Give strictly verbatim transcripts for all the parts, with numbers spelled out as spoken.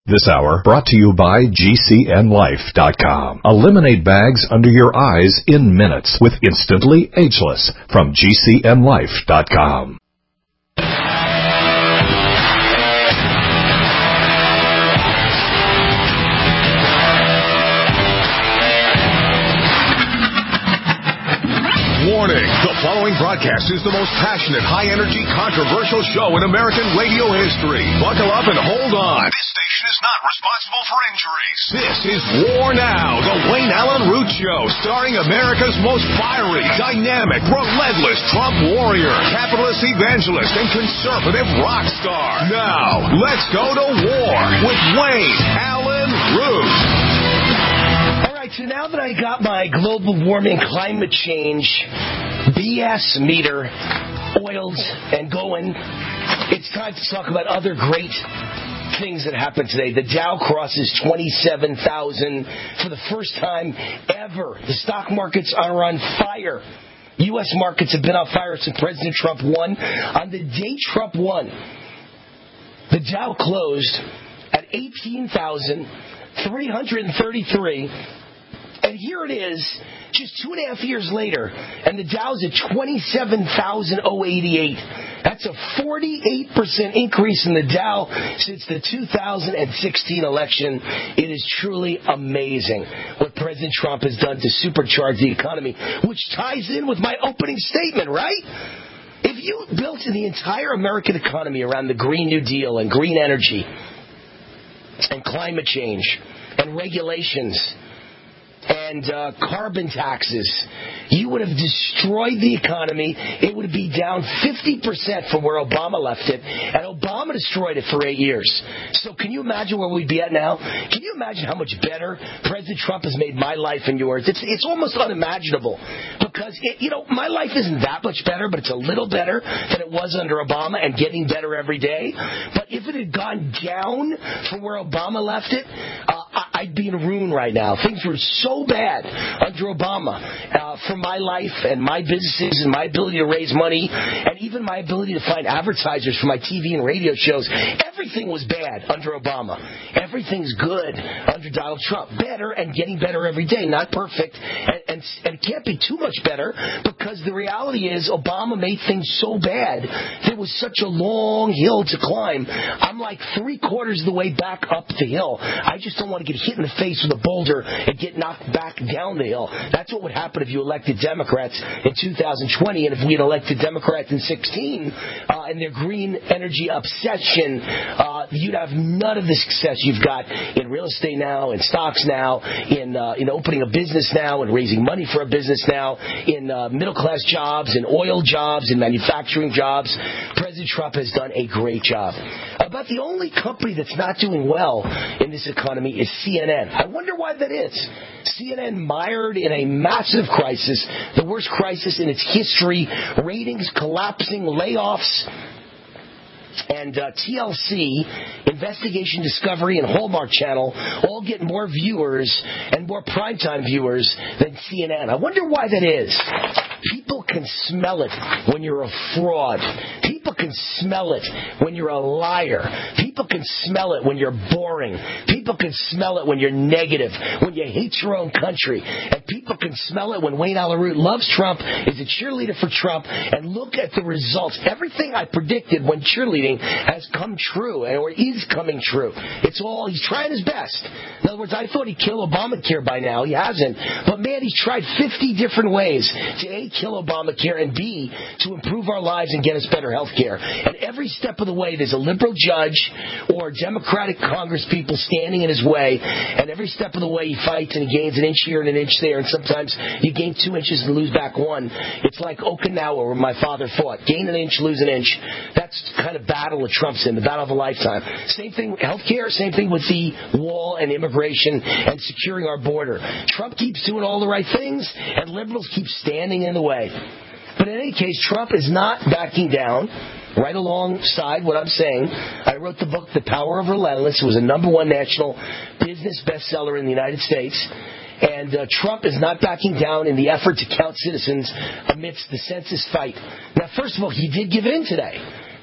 This hour brought to you by G C N Life dot com. Eliminate bags under your eyes in minutes with Instantly Ageless from G C N Life dot com. Warning, the following broadcast is the most passionate, high-energy, controversial show in American radio history. Buckle up and hold on. This station is not responsible for injuries. This is War Now, the Wayne Allen Root Show, starring America's most fiery, dynamic, relentless Trump warrior, capitalist evangelist, and conservative rock star. Now, let's go to war with Wayne Allen Root. So now that I got my global warming, climate change, B S meter oiled and going, it's time to talk about other great things that happened today. The Dow crosses twenty-seven thousand for the first time ever. The stock markets are on fire. U S markets have been on fire since President Trump won. On the day Trump won, the Dow closed at eighteen thousand three hundred thirty-three. And here it is, just two and a half years later, and the Dow's at twenty-seven thousand eighty-eight. That's a forty-eight percent increase in the Dow since the two thousand sixteen election. It is truly amazing what President Trump has done to supercharge the economy, which ties in with my opening statement, right? If you built the entire American economy around the Green New Deal and green energy and climate change and regulations and uh, carbon taxes, you would have destroyed the economy. It would be down fifty percent from where Obama left it, and Obama destroyed it for eight years. So can you imagine where we'd be at now? Can you imagine how much better President Trump has made my life and yours? It's it's almost unimaginable because, it, you know, my life isn't that much better, but it's a little better than it was under Obama and getting better every day. But if it had gone down from where Obama left it, uh, I'd be in ruin right now. Things were so bad under Obama uh, for my life and my businesses and my ability to raise money and even my ability to find advertisers for my T V and radio shows. Everything was bad under Obama. Everything's good under Donald Trump. Better and getting better every day. Not perfect. And, and, and it can't be too much better because the reality is Obama made things so bad. There was such a long hill to climb. I'm like three quarters of the way back up the hill. I just don't want to get hit in the face with a boulder and get knocked back down the hill. That's what would happen if you elected Democrats in two thousand twenty, and if we had elected Democrats in sixteen, uh, and their green energy obsession, uh, you'd have none of the success you've got in real estate now, in stocks now, in uh, in opening a business now, and raising money for a business now, in uh, middle-class jobs, in oil jobs, in manufacturing jobs. President Trump has done a great job. About the only company that's not doing well in this economy is C N N. I wonder why that is. C N N mired in a massive crisis, the worst crisis in its history, ratings collapsing, layoffs, and uh, T L C, Investigation Discovery, and Hallmark Channel all get more viewers and more primetime viewers than C N N. I wonder why that is. People can smell it when you're a fraud. People can smell it when you're a liar. People can smell it when you're boring. People can smell it when you're negative, when you hate your own country. And people can smell it when Wayne Allen Root loves Trump, is a cheerleader for Trump, and look at the results. Everything I predicted when cheerleading has come true, or is coming true. It's all, he's trying his best. In other words, I thought he'd kill Obamacare by now. He hasn't. But man, he's tried fifty different ways to A, kill Obamacare, and B, to improve our lives and get us better health care. And every step of the way, there's a liberal judge or Democratic Congress people standing in his way, and every step of the way he fights and he gains an inch here and an inch there, and sometimes you gain two inches and lose back one. It's like Okinawa, where my father fought. Gain an inch, lose an inch. That's the kind of battle that Trump's in, the battle of a lifetime. Same thing with health care, same thing with the wall and immigration and securing our border. Trump keeps doing all the right things, and liberals keep standing in the way. But in any case, Trump is not backing down. Right alongside what I'm saying, I wrote the book, The Power of Relentless. It was a number one national business bestseller in the United States. And uh, Trump is not backing down in the effort to count citizens amidst the census fight. Now, first of all, he did give in today.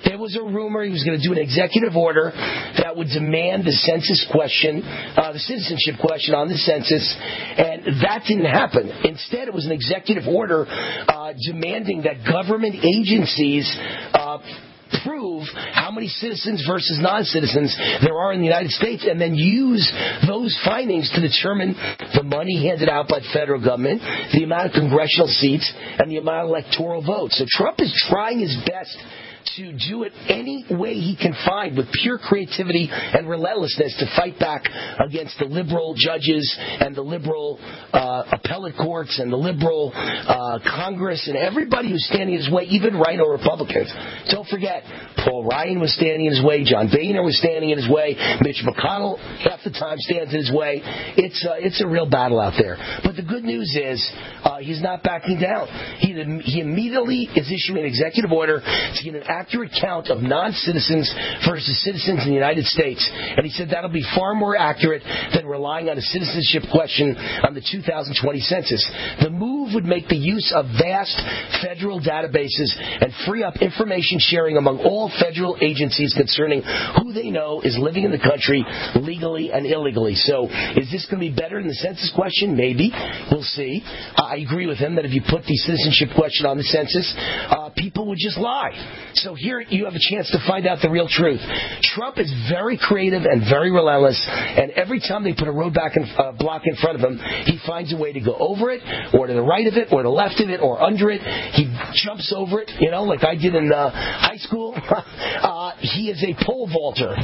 There was a rumor he was going to do an executive order that would demand the census question, uh, the citizenship question on the census, and that didn't happen. Instead, it was an executive order uh, demanding that government agencies uh, prove how many citizens versus non-citizens there are in the United States, and then use those findings to determine the money handed out by the federal government, the amount of congressional seats, and the amount of electoral votes. So Trump is trying his best to do it any way he can find with pure creativity and relentlessness to fight back against the liberal judges and the liberal uh, appellate courts and the liberal uh, Congress and everybody who's standing in his way, even Rhino Republicans. Don't forget, Paul Ryan was standing in his way, John Boehner was standing in his way, Mitch McConnell half the time stands in his way. It's, uh, it's a real battle out there. But the good news is uh, he's not backing down. He, he immediately is issuing an executive order to get an accurate count of non-citizens versus citizens in the United States. And he said that'll be far more accurate than relying on a citizenship question on the two thousand twenty census. The move would make the use of vast federal databases and free up information sharing among all federal agencies concerning who they know is living in the country legally and illegally. So is this going to be better than the census question? Maybe. We'll see. Uh, I agree with him that if you put the citizenship question on the census, uh, people would just lie. So here you have a chance to find out the real truth. Trump is very creative and very relentless, and every time they put a roadblock in, uh, block in front of him, he finds a way to go over it, or to the right of it, or to the left of it, or under it. He jumps over it, you know, like I did in uh, high school. uh, he is a pole vaulter,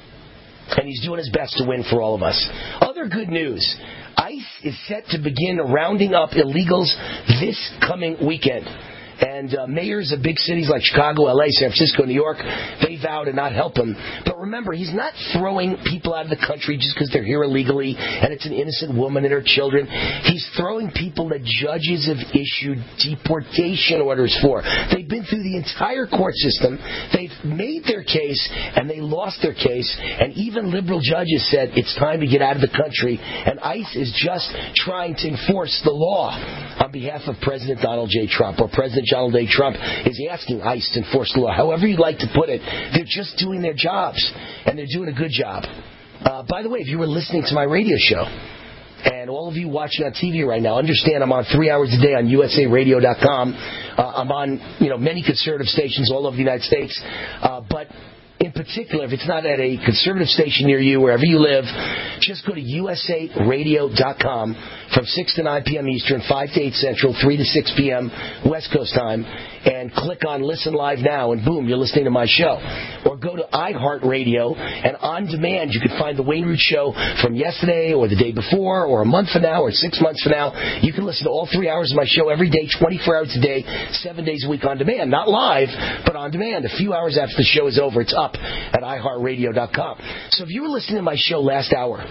and he's doing his best to win for all of us. Other good news. ICE is set to begin rounding up illegals this coming weekend. And uh, mayors of big cities like Chicago, L A, San Francisco, New York, they vow to not help him. But remember, he's not throwing people out of the country just because they're here illegally and it's an innocent woman and her children. He's throwing people that judges have issued deportation orders for. They've been through the entire court system. They've made their case, and they lost their case. And even liberal judges said it's time to get out of the country. And ICE is just trying to enforce the law on behalf of President Donald J. Trump, or President Donald J. Trump is asking ICE to enforce the law. However you'd like to put it, they're just doing their jobs, and they're doing a good job. Uh, by the way, if you were listening to my radio show, and all of you watching on T V right now, understand I'm on three hours a day on U S A radio dot com. Uh, I'm on, you know, many conservative stations all over the United States, uh, but in particular, if it's not at a conservative station near you, wherever you live, just go to U S A radio dot com from six to nine p.m. Eastern, five to eight Central, three to six p.m. West Coast time, and click on Listen Live Now, and boom, you're listening to my show. Or go to iHeartRadio, and on demand, you can find the Wayne Root Show from yesterday, or the day before, or a month from now, or six months from now. You can listen to all three hours of my show every day, twenty-four hours a day, seven days a week on demand. Not live, but on demand. A few hours after the show is over, it's up at i heart radio dot com. So if you were listening to my show last hour,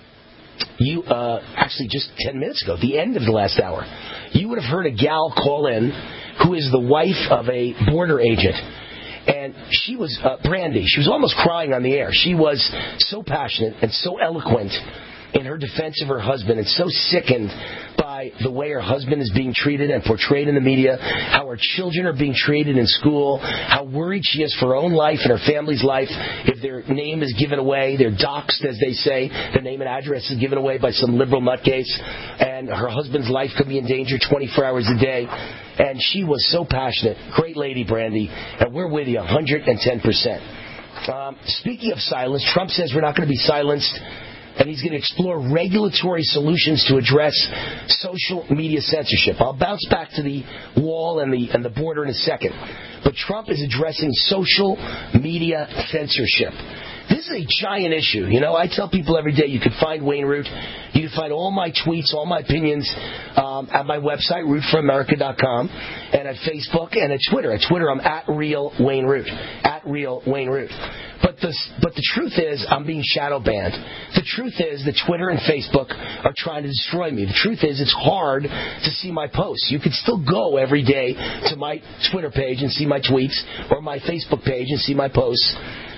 you uh, actually just ten minutes ago, the end of the last hour, you would have heard a gal call in who is the wife of a border agent. And she was, uh, Brandy, she was almost crying on the air. She was so passionate and so eloquent in her defense of her husband, and so sickened by the way her husband is being treated and portrayed in the media, how her children are being treated in school, how worried she is for her own life and her family's life if their name is given away, they're doxxed, as they say, their name and address is given away by some liberal nutcase, and her husband's life could be in danger twenty-four hours a day. And she was so passionate. Great lady, Brandy, and we're with you one hundred ten percent. Um, speaking of silence, Trump says we're not going to be silenced, and he's going to explore regulatory solutions to address social media censorship. I'll bounce back to the wall and the and the border in a second. But Trump is addressing social media censorship. This is a giant issue. You know, I tell people every day you can find Wayne Root. You can find all my tweets, all my opinions um, at my website, root for america dot com, and at Facebook and at Twitter. At Twitter, I'm at Real Wayne Root. At Real Wayne Root. But the, but the truth is, I'm being shadow banned. The truth is that Twitter and Facebook are trying to destroy me. The truth is, it's hard to see my posts. You can still go every day to my Twitter page and see my tweets, or my Facebook page and see my posts.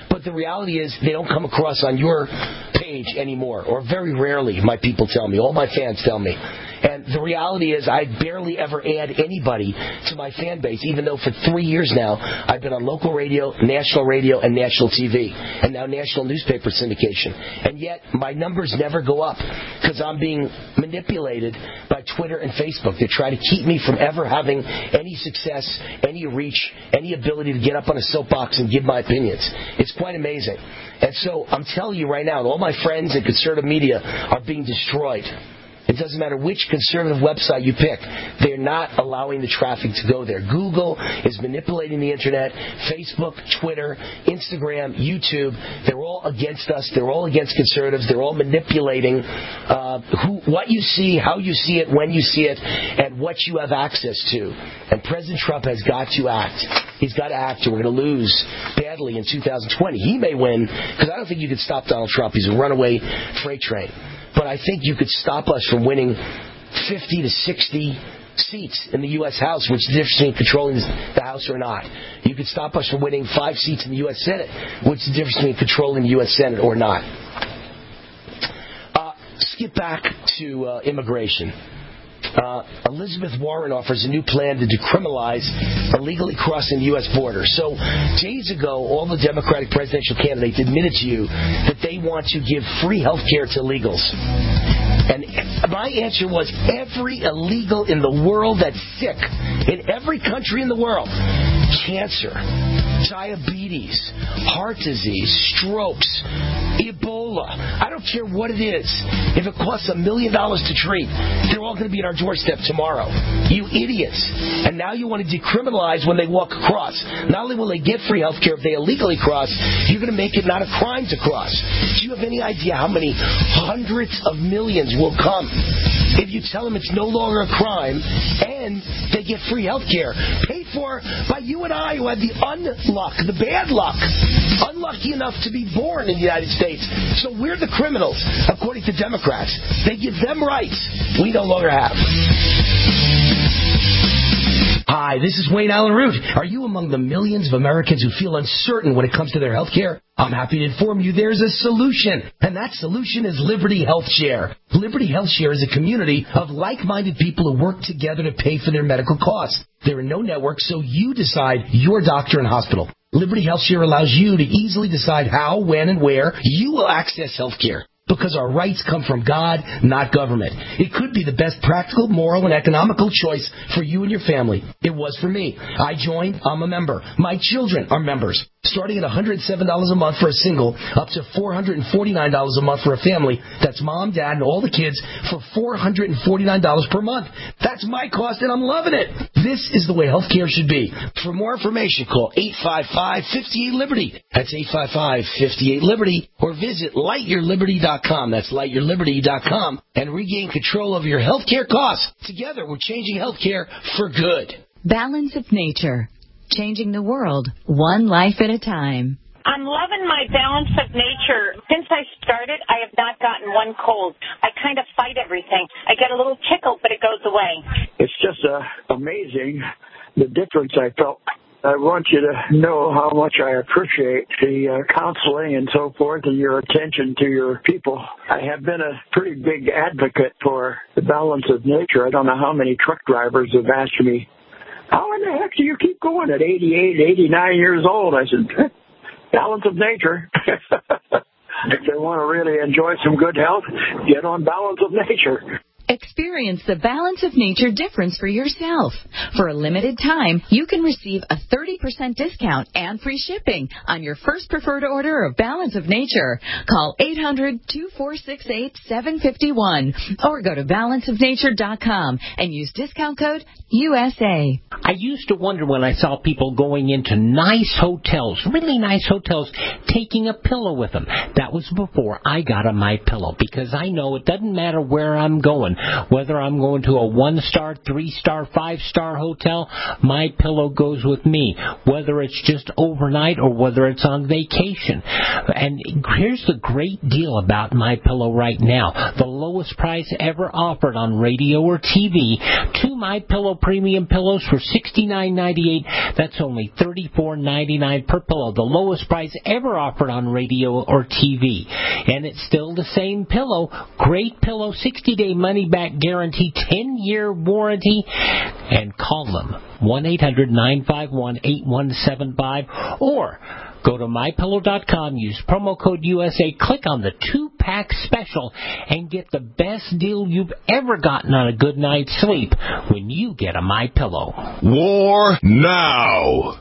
But the reality is they don't come across on your page anymore, or very rarely, my people tell me. All my fans tell me. And the reality is I barely ever add anybody to my fan base, even though for three years now I've been on local radio, national radio, and national T V, and now national newspaper syndication. And yet my numbers never go up because I'm being manipulated by Twitter and Facebook. They try to keep me from ever having any success, any reach, any ability to get up on a soapbox and give my opinions. It's quite amazing. And so I'm telling you right now, all my friends in conservative media are being destroyed. It doesn't matter which conservative website you pick. They're not allowing the traffic to go there. Google is manipulating the Internet. Facebook, Twitter, Instagram, YouTube, they're all against us. They're all against conservatives. They're all manipulating uh, who, what you see, how you see it, when you see it, and what you have access to. And President Trump has got to act. He's got to act, or we're going to lose badly in two thousand twenty. He may win, because I don't think you could stop Donald Trump. He's a runaway freight train. But I think you could stop us from winning fifty to sixty seats in the U S House, which is the difference between controlling the House or not. You could stop us from winning five seats in the U S Senate, which is the difference between controlling the U S Senate or not. Uh, skip back to uh, immigration. Uh, Elizabeth Warren offers a new plan to decriminalize illegally crossing the U S border. So days ago, all the Democratic presidential candidates admitted to you that they want to give free health care to illegals. And my answer was every illegal in the world that's sick, in every country in the world, cancer, diabetes, heart disease, strokes, Ebola, I don't care what it is. If it costs a million dollars to treat, they're all going to be at our doorstep tomorrow. You idiots. And now you want to decriminalize when they walk across. Not only will they get free health care if they illegally cross, you're going to make it not a crime to cross. Do you have any idea how many hundreds of millions will come if you tell them it's no longer a crime and they get free health care paid for by you and I who had the unluck, the bad luck, unlucky enough to be born in the United States. So we're the criminals, according to Democrats. They give them rights we no longer have. Hi, this is Wayne Allen Root. Are you among the millions of Americans who feel uncertain when it comes to their health care? I'm happy to inform you there's a solution, and that solution is Liberty Health Share. Liberty Health Share is a community of like-minded people who work together to pay for their medical costs. There are no networks, so you decide your doctor and hospital. Liberty Health Share allows you to easily decide how, when, and where you will access health care. Because our rights come from God, not government. It could be the best practical, moral, and economical choice for you and your family. It was for me. I joined. I'm a member. My children are members. Starting at one hundred seven dollars a month for a single, up to four hundred forty-nine dollars a month for a family. That's mom, dad, and all the kids for four hundred forty-nine dollars per month. That's my cost, and I'm loving it. This is the way healthcare should be. For more information, call eight five five, five eight, Liberty. That's eight five five, five eight, Liberty. Or visit light your liberty dot com. That's light your liberty dot com. And regain control of your healthcare costs. Together, we're changing healthcare for good. Balance of Nature. Changing the world, one life at a time. I'm loving my Balance of Nature. Since I started, I have not gotten one cold. I kind of fight everything. I get a little tickle, but it goes away. It's just uh, amazing, the difference I felt. I want you to know how much I appreciate the uh, counseling and so forth and your attention to your people. I have been a pretty big advocate for the Balance of Nature. I don't know how many truck drivers have asked me, how in the heck do you keep going at eighty-eight, eighty-nine years old? I said, Balance of Nature. If they want to really enjoy some good health, get on Balance of Nature. Experience the Balance of Nature difference for yourself. For a limited time, you can receive a thirty percent discount and free shipping on your first preferred order of Balance of Nature. Call eight hundred, two four six eight, seven five one or go to balance of nature dot com and use discount code U S A. I used to wonder when I saw people going into nice hotels, really nice hotels, taking a pillow with them. That was before I got a My Pillow, because I know it doesn't matter where I'm going. Whether I'm going to a one-star, three-star, five-star hotel, MyPillow goes with me. Whether it's just overnight or whether it's on vacation. And here's the great deal about MyPillow right now. The lowest price ever offered on radio or T V. Two MyPillow premium pillows for sixty-nine ninety-eight. That's only thirty-four ninety-nine per pillow. The lowest price ever offered on radio or T V. And it's still the same pillow. Great pillow, sixty-day money-back guarantee, ten-year warranty. And call them, one eight hundred nine five one eight one seven five, or go to my pillow dot com, use promo code U S A, click on the two-pack special, and get the best deal you've ever gotten on a good night's sleep when you get a MyPillow. War now.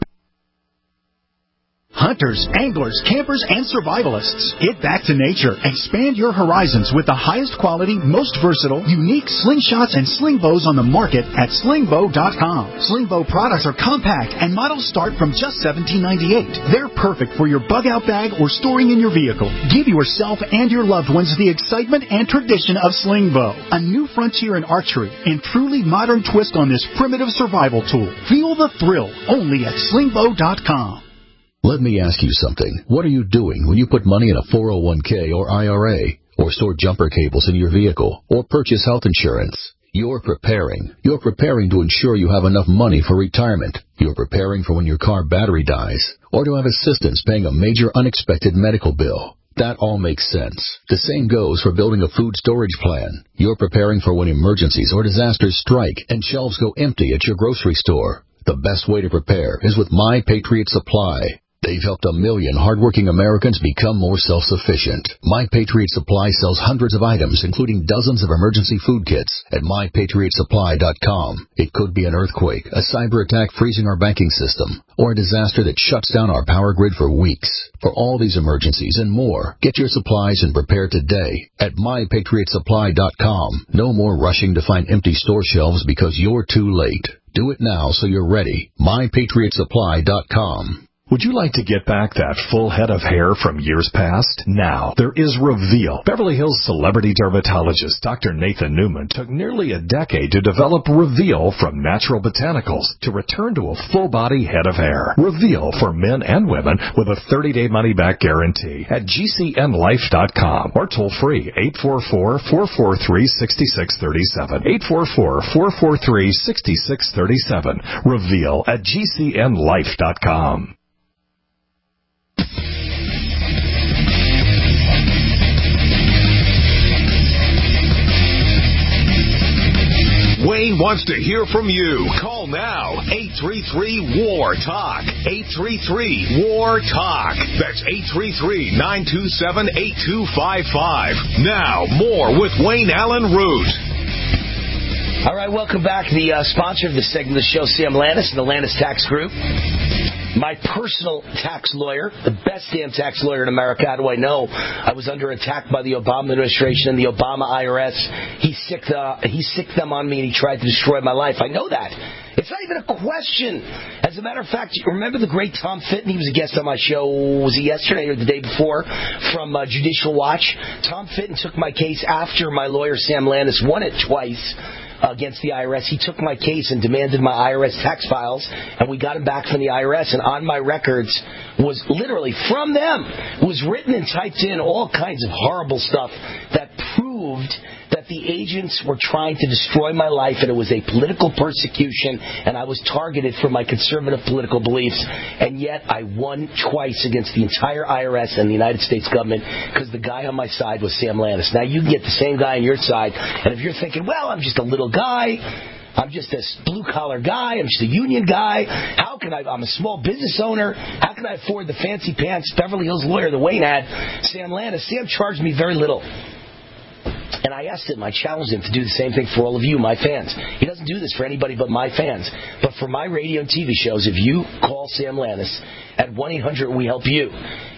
Hunters, anglers, campers, and survivalists. Get back to nature. Expand your horizons with the highest quality, most versatile, unique slingshots and sling bows on the market at sling bow dot com. Sling bow products are compact and models start from just seventeen ninety-eight. They're perfect for your bug-out bag or storing in your vehicle. Give yourself and your loved ones the excitement and tradition of sling bow. A new frontier in archery and truly modern twist on this primitive survival tool. Feel the thrill only at sling bow dot com. Let me ask you something. What are you doing when you put money in a four oh one k or I R A, or store jumper cables in your vehicle, or purchase health insurance? You're preparing. You're preparing to ensure you have enough money for retirement. You're preparing for when your car battery dies, or to have assistance paying a major unexpected medical bill. That all makes sense. The same goes for building a food storage plan. You're preparing for when emergencies or disasters strike and shelves go empty at your grocery store. The best way to prepare is with My Patriot Supply. They've helped a million hardworking Americans become more self-sufficient. My Patriot Supply sells hundreds of items, including dozens of emergency food kits, at my patriot supply dot com. It could be an earthquake, a cyber attack freezing our banking system, or a disaster that shuts down our power grid for weeks. For all these emergencies and more, get your supplies and prepare today at my patriot supply dot com. No more rushing to find empty store shelves because you're too late. Do it now so you're ready. my patriot supply dot com. Would you like to get back that full head of hair from years past? Now, there is Reveal. Beverly Hills celebrity dermatologist Doctor Nathan Newman took nearly a decade to develop Reveal from natural botanicals to return to a full-body head of hair. Reveal for men and women with a thirty-day money-back guarantee at G C N life dot com or toll-free eight four four, four four three, six six three seven. eight four four, four four three, six six three seven. Reveal at G C N life dot com. Wayne wants to hear from you. Call now. eight three three, W A R, TALK. eight three three, W A R, TALK. That's eight three three, nine two seven, eight two five five. Now, more with Wayne Allen Root. All right, welcome back. The uh, sponsor of this segment of the show, Sam Lannis and the Lannis Tax Group. My personal tax lawyer, the best damn tax lawyer in America. How do I know? I was under attack by the Obama administration and the Obama I R S. He sicked, uh, he sicked them on me and he tried to destroy my life. I know that. It's not even a question. As a matter of fact, remember the great Tom Fitton? He was a guest on my show, was it yesterday or the day before, from uh, Judicial Watch? Tom Fitton took my case after my lawyer, Sam Lannis, won it twice against the I R S. He took my case and demanded my I R S tax files, and we got him back from the I R S. And on my records was literally from them, was written and typed in all kinds of horrible stuff that proved that the agents were trying to destroy my life, and it was a political persecution, and I was targeted for my conservative political beliefs, and yet I won twice against the entire I R S and the United States government because the guy on my side was Sam Lannis. Now, you can get the same guy on your side, and if you're thinking, well, I'm just a little guy, I'm just a blue-collar guy, I'm just a union guy, how can I, I'm a small business owner, how can I afford the fancy pants Beverly Hills lawyer that Wayne had, Sam Lannis? Sam charged me very little. And I asked him, I challenged him to do the same thing for all of you, my fans. He doesn't do this for anybody but my fans. But for my radio and T V shows, if you call Sam Lannis at one eight hundred we help you,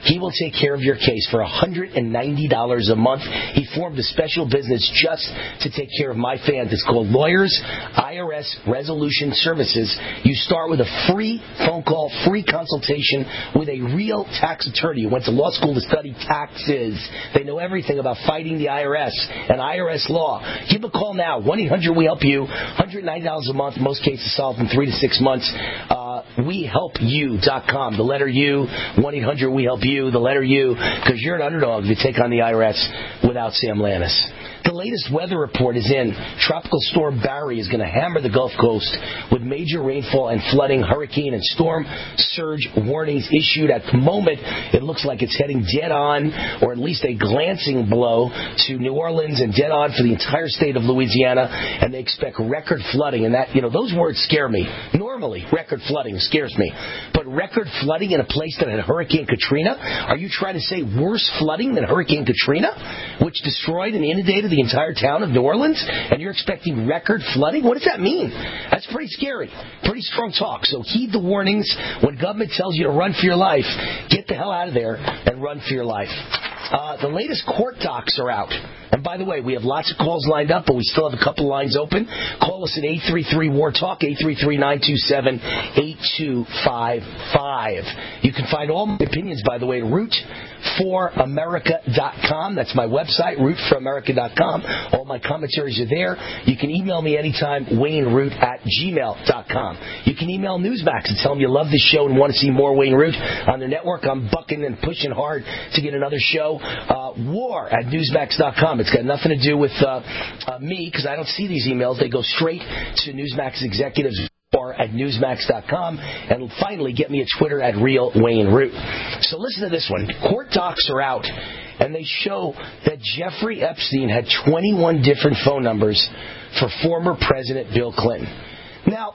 He will take care of your case for one hundred ninety dollars a month. He formed a special business just to take care of my fans. It's called Lawyers I R S Resolution Services. You start with a free phone call, free consultation with a real tax attorney who went to law school to study taxes. They know everything about fighting the I R S and I R S law. Give a call now, one eight hundred we help you, one hundred ninety dollars a month, most cases solved in three to six months. Uh, we help you dot com, the letter U, one eight hundred we help you, the letter U, because you're an underdog if you take on the I R S without Sam Lannis. The latest weather report is in. Tropical Storm Barry is going to hammer the Gulf Coast with major rainfall and flooding, hurricane and storm surge warnings issued. At the moment, it looks like it's heading dead on, or at least a glancing blow, to New Orleans and dead on for the entire state of Louisiana, and they expect record flooding. And that, you know, those words scare me. Normally, record flooding scares me. But record flooding in a place that had Hurricane Katrina? Are you trying to say worse flooding than Hurricane Katrina, which destroyed and inundated the entire town of New Orleans, and you're expecting record flooding? What does that mean? That's pretty scary. Pretty strong talk. So heed the warnings. When government tells you to run for your life, get the hell out of there and run for your life. Uh, the latest court docs are out. And by the way, we have lots of calls lined up, but we still have a couple lines open. Call us at eight three three, W A R, TALK, eight three three, nine two seven, eight two five five. You can find all my opinions, by the way, at root for america dot com. That's my website, root for america dot com. All my commentaries are there. You can email me anytime, Wayne Root at gmail dot com. You can email Newsmax and tell them you love this show and want to see more Wayne Root on their network. I'm bucking and pushing hard to get another show. Uh, war at newsmax dot com. It's got nothing to do with uh, uh, me, because I don't see these emails. They go straight to Newsmax executives or at newsmax dot com. And finally, get me a Twitter at Real Wayne Root. So listen to this one. Court docs are out, and they show that Jeffrey Epstein had twenty-one different phone numbers for former President Bill Clinton. Now,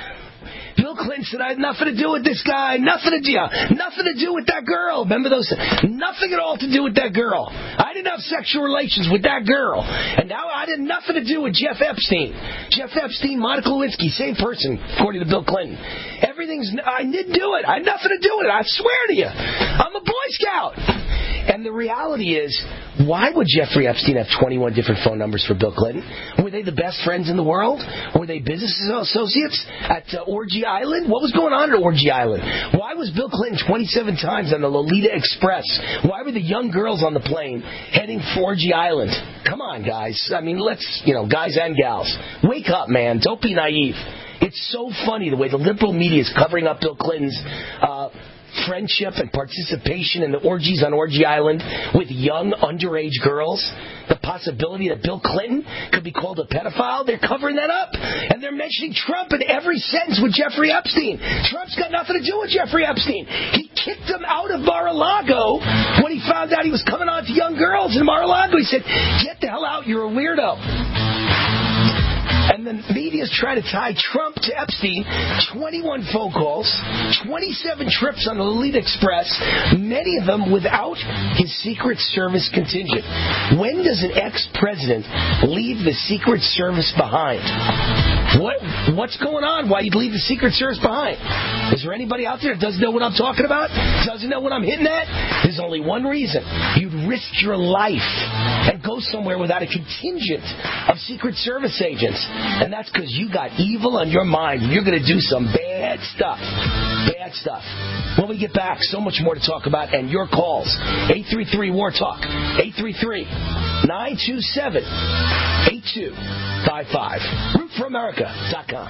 Bill Clinton said, I had nothing to do with this guy, nothing to do, nothing to do with that girl. Remember those? Nothing at all to do with that girl. I didn't have sexual relations with that girl. And now I had nothing to do with Jeff Epstein. Jeff Epstein, Monica Lewinsky, same person, according to Bill Clinton. Everything's, I didn't do it. I had nothing to do with it. I swear to you. I'm a Boy Scout. And the reality is, why would Jeffrey Epstein have twenty-one different phone numbers for Bill Clinton? Were they the best friends in the world? Were they business associates at uh, Orgy Island? What was going on at Orgy Island? Why was Bill Clinton twenty-seven times on the Lolita Express? Why were the young girls on the plane heading for Orgy Island? Come on, guys. I mean, let's, you know, guys and gals, wake up, man. Don't be naive. It's so funny the way the liberal media is covering up Bill Clinton's uh, friendship and participation in the orgies on Orgy Island with young underage girls. The possibility that Bill Clinton could be called a pedophile, they're covering that up. And they're mentioning Trump in every sentence with Jeffrey Epstein. Trump's got nothing to do with Jeffrey Epstein. He kicked him out of Mar-a-Lago when he found out he was coming on to young girls in Mar-a-Lago. He said, get the hell out, you're a weirdo. And the media's trying to tie Trump to Epstein. twenty-one phone calls, twenty-seven trips on the Lolita Express, many of them without his Secret Service contingent. When does an ex-president leave the Secret Service behind? What What's going on? Why you'd leave the Secret Service behind? Is there anybody out there that doesn't know what I'm talking about? Doesn't know what I'm hitting at? There's only one reason. You'd risk your life and go somewhere without a contingent of Secret Service agents. And that's because you got evil on your mind. You're going to do some bad stuff. Bad stuff. When we get back, so much more to talk about, and your calls. eight three three, W A R, TALK. eight three three, nine two seven, eight two five five. root for america dot com.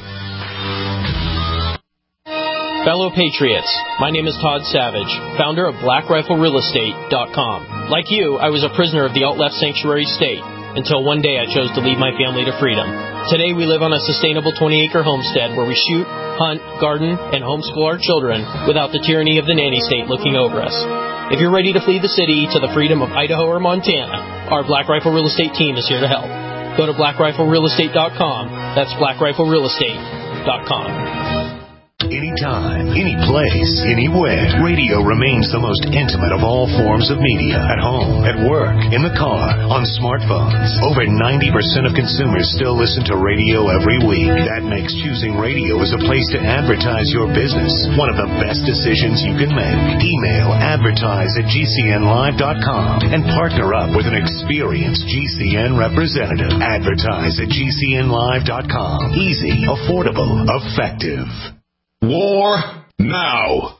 Fellow Patriots, my name is Todd Savage, founder of black rifle real estate dot com. Like you, I was a prisoner of the alt-left sanctuary state, until one day I chose to lead my family to freedom. Today we live on a sustainable twenty-acre homestead where we shoot, hunt, garden, and homeschool our children without the tyranny of the nanny state looking over us. If you're ready to flee the city to the freedom of Idaho or Montana, our Black Rifle Real Estate team is here to help. Go to black rifle real estate dot com. That's black rifle real estate dot com. Anytime, any place, anywhere. Radio remains the most intimate of all forms of media. At home, at work, in the car, on smartphones. Over ninety percent of consumers still listen to radio every week. That makes choosing radio as a place to advertise your business one of the best decisions you can make. Email advertise at G C N live dot com and partner up with an experienced G C N representative. Advertise at G C N live dot com. Easy, affordable, effective. War now.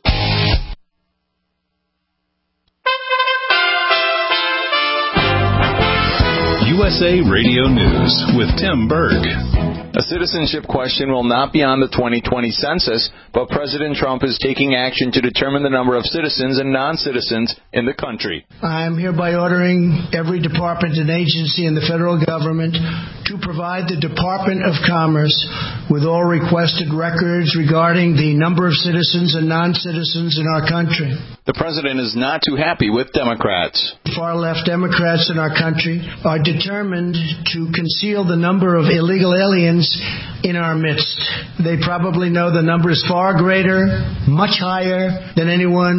U S A Radio News with Tim Berg. A citizenship question will not be on the twenty twenty census, but President Trump is taking action to determine the number of citizens and non-citizens in the country. I'm hereby ordering every department and agency in the federal government to provide the Department of Commerce with all requested records regarding the number of citizens and non-citizens in our country. The president is not too happy with Democrats. Far-left Democrats in our country are determined to conceal the number of illegal aliens in our midst. They probably know the number is far greater, much higher than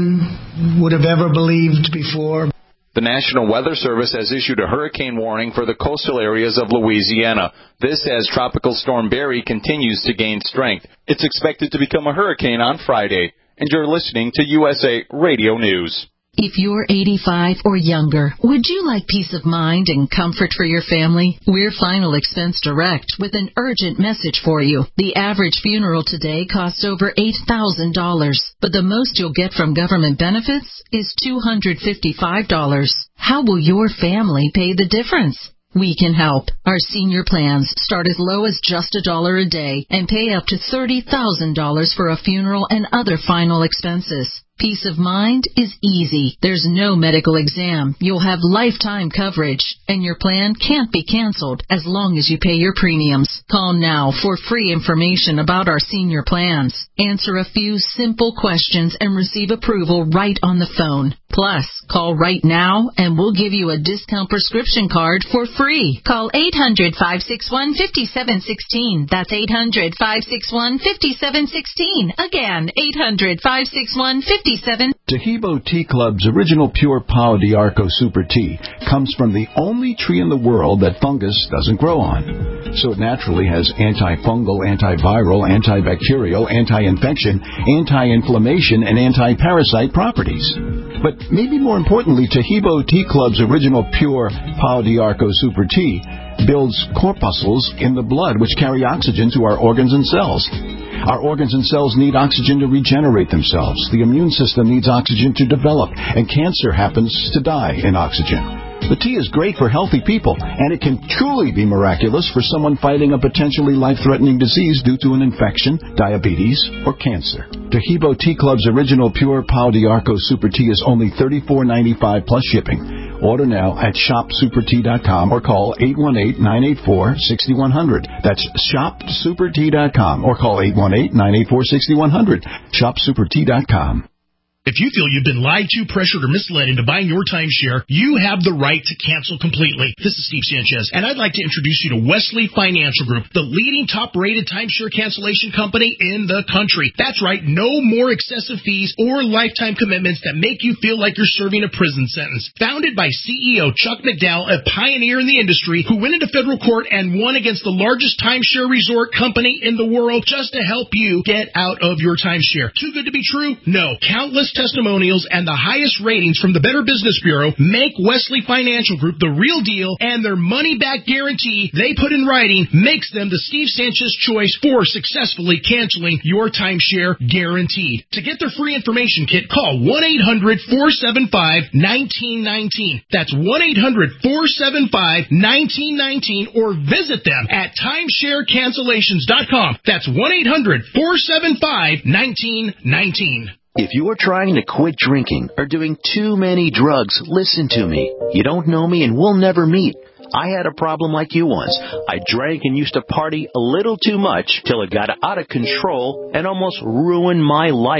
anyone would have ever believed before. The National Weather Service has issued a hurricane warning for the coastal areas of Louisiana. This as Tropical Storm Barry continues to gain strength. It's expected to become a hurricane on Friday. And you're listening to U S A Radio News. If you're eighty-five or younger, would you like peace of mind and comfort for your family? We're Final Expense Direct with an urgent message for you. The average funeral today costs over eight thousand dollars, but the most you'll get from government benefits is two hundred fifty-five dollars. How will your family pay the difference? We can help. Our senior plans start as low as just a dollar a day and pay up to thirty thousand dollars for a funeral and other final expenses. Peace of mind is easy. There's no medical exam. You'll have lifetime coverage, and your plan can't be canceled as long as you pay your premiums. Call now for free information about our senior plans. Answer a few simple questions and receive approval right on the phone. Plus, call right now and we'll give you a discount prescription card for free. Call eight hundred, five six one, five seven one six. That's eight hundred, five six one, five seven one six. Again, eight hundred, five six one, five seven. Tahibo Tea Club's original pure Pau d'Arco Super Tea comes from the only tree in the world that fungus doesn't grow on. So it naturally has antifungal, antiviral, antibacterial, anti-infection, anti-inflammation, and anti-parasite properties. But maybe more importantly, Tahibo Tea Club's original pure Pau d'Arco Super Tea builds corpuscles in the blood which carry oxygen to our organs and cells. Our organs and cells need oxygen to regenerate themselves. The immune system needs oxygen to develop, and cancer happens to die in oxygen. The tea is great for healthy people, and it can truly be miraculous for someone fighting a potentially life-threatening disease due to an infection, diabetes, or cancer. Tahibo Tea Club's original pure Pau d'Arco Super Tea is only thirty-four ninety-five plus shipping. Order now at shop super tea dot com or call eight one eight, nine eight four, six one zero zero. That's shop super tea dot com or call eight one eight, nine eight four, six one zero zero. shop super tea dot com. If you feel you've been lied to, pressured, or misled into buying your timeshare, you have the right to cancel completely. This is Steve Sanchez, and I'd like to introduce you to Wesley Financial Group, the leading top-rated timeshare cancellation company in the country. That's right, no more excessive fees or lifetime commitments that make you feel like you're serving a prison sentence. Founded by C E O Chuck McDowell, a pioneer in the industry who went into federal court and won against the largest timeshare resort company in the world just to help you get out of your timeshare. Too good to be true? No. Countless testimonials and the highest ratings from the Better Business Bureau make Wesley Financial Group the real deal, and their money-back guarantee they put in writing makes them the Steve Sanchez choice for successfully canceling your timeshare guaranteed. To get their free information kit, call one eight hundred, four seven five, one nine one nine. That's one eight hundred, four seven five, one nine one nine, or visit them at timeshare cancellations dot com. That's one eight hundred, four seven five, one nine one nine. If you are trying to quit drinking or doing too many drugs, listen to me. You don't know me and we'll never meet. I had a problem like you once. I drank and used to party a little too much till it got out of control and almost ruined my life.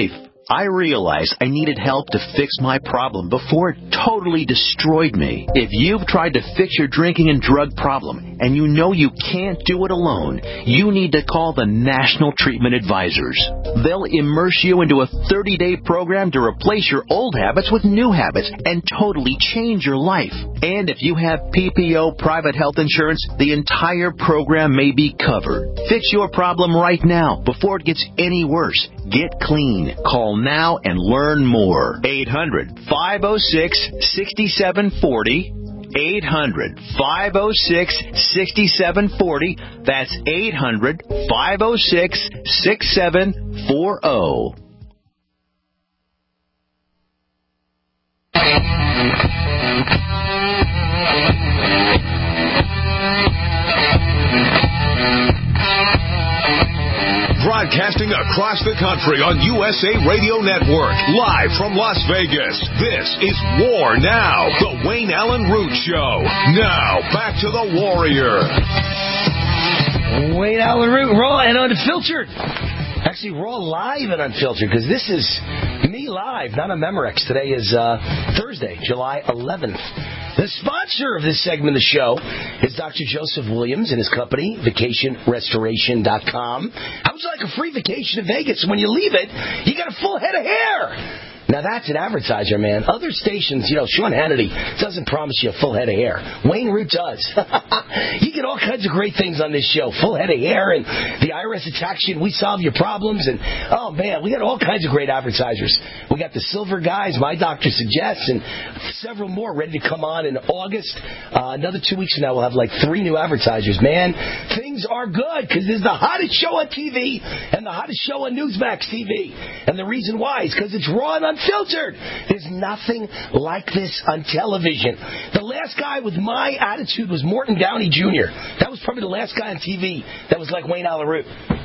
I realized I needed help to fix my problem before it totally destroyed me. If you've tried to fix your drinking and drug problem and you know you can't do it alone, you need to call the National Treatment Advisors. They'll immerse you into a thirty-day program to replace your old habits with new habits and totally change your life. And if you have P P O private health insurance, the entire program may be covered. Fix your problem right now before it gets any worse. Get clean. Call now and learn more. eight hundred, five oh six, six seven four oh. eight hundred, five oh six, six seven four oh. That's eight hundred, five oh six, six seven four oh. Broadcasting across the country on U S A Radio Network, live from Las Vegas. This is War Now, the Wayne Allen Root Show. Now, back to the Warrior. Wayne Allen Root, raw and unfiltered. Actually, raw live and unfiltered, because this is me live, not a Memorex. Today is uh, Thursday, July eleventh. The sponsor of this segment of the show is Doctor Joseph Williams and his company, vacation restoration dot com. How would you like a free vacation to Vegas? When you leave it, you got a full head of hair. Now, that's an advertiser, man. Other stations, you know, Sean Hannity doesn't promise you a full head of hair. Wayne Root does. You get all kinds of great things on this show. Full head of hair, and the I R S attacks you, and we solve your problems. And, oh, man, we got all kinds of great advertisers. We got the Silver Guys, My Doctor Suggests, and several more ready to come on in August. Uh, another two weeks from now, we'll have like three new advertisers. Man, things are good, because this is the hottest show on T V and the hottest show on Newsmax T V. And the reason why is because it's raw and unfiltered. Filtered. There's nothing like this on television. The last guy with my attitude was Morton Downey Junior That was probably the last guy on T V that was like Wayne Allen Root.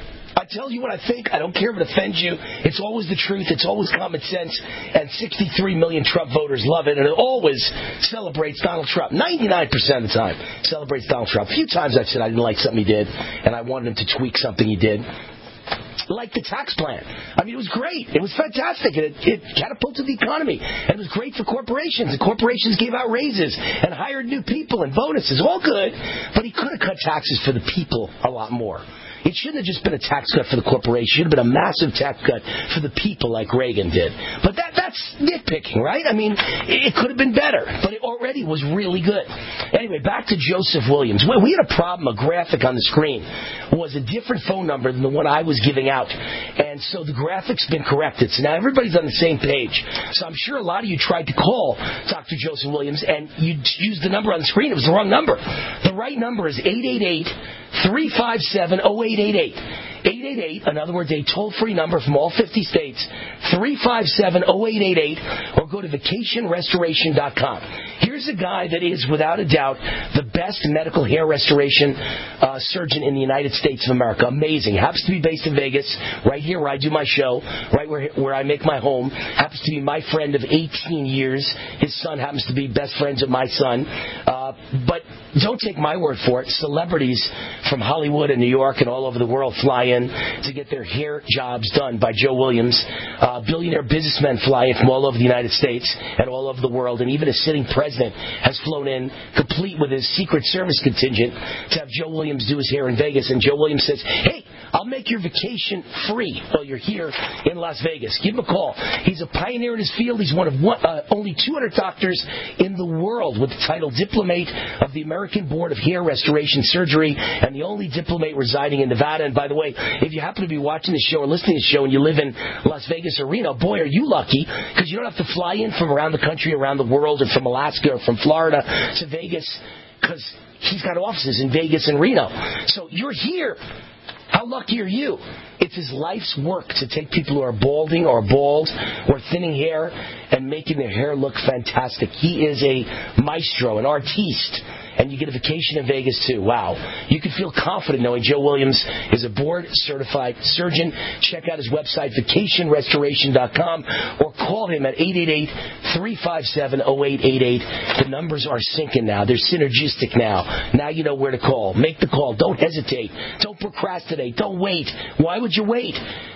I tell you what I think. I don't care if it offends you. It's always the truth. It's always common sense. And sixty-three million Trump voters love it. And it always celebrates Donald Trump. ninety-nine percent of the time celebrates Donald Trump. A few times I've said I didn't like something he did, and I wanted him to tweak something he did. Like the tax plan. I mean, it was great. It was fantastic. It, it catapulted the economy. And it was great for corporations. And corporations gave out raises and hired new people and bonuses. All good. But he could have cut taxes for the people a lot more. It shouldn't have just been a tax cut for the corporation. It should have been a massive tax cut for the people like Reagan did. But that that's nitpicking, right? I mean, it could have been better, but it already was really good. Anyway, back to Joseph Williams. We had a problem. A graphic on the screen was a different phone number than the one I was giving out. And so the graphic's been corrected. So now everybody's on the same page. So I'm sure a lot of you tried to call Doctor Joseph Williams, and you used the number on the screen. It was the wrong number. The right number is eight eight eight, three five seven, oh eight eight eight. eight eight eight, in other words, a toll-free number from all fifty states, three five seven, oh eight eight eight, or go to vacation restoration dot com. Here's a guy that is, without a doubt, the best medical hair restoration uh, surgeon in the United States of America. Amazing. Happens to be based in Vegas, right here where I do my show, right where where I make my home. Happens to be my friend of eighteen years. His son happens to be best friends with my son. Uh, but don't take my word for it. Celebrities from Hollywood and New York and all over the world fly in to get their hair jobs done by Joe Williams. Uh, billionaire businessmen fly in from all over the United States and all over the world. And even a sitting president has flown in, complete with his Secret Service contingent, to have Joe Williams do his hair in Vegas. And Joe Williams says, hey, I'll make your vacation free while you're here in Las Vegas. Give him a call. He's a pioneer in his field. He's one of one, uh, only two hundred doctors in the world with the title Diplomate of the American Board of Hair Restoration Surgery, and the only diplomate residing in Nevada. And by the way, if you happen to be watching this show or listening to this show and you live in Las Vegas or Reno, boy, are you lucky, because you don't have to fly in from around the country, around the world, or from Alaska or from Florida to Vegas, because he's got offices in Vegas and Reno. So you're here. How lucky are you? It's his life's work to take people who are balding or bald or thinning hair and making their hair look fantastic. He is a maestro, an artiste. And you get a vacation in Vegas, too. Wow. You can feel confident knowing Joe Williams is a board-certified surgeon. Check out his website, vacation restoration dot com, or call him at eight eight eight, three five seven, oh eight eight eight. The numbers are syncing now. They're synergistic now. Now you know where to call. Make the call. Don't hesitate. Don't procrastinate. Don't wait. Why would you wait?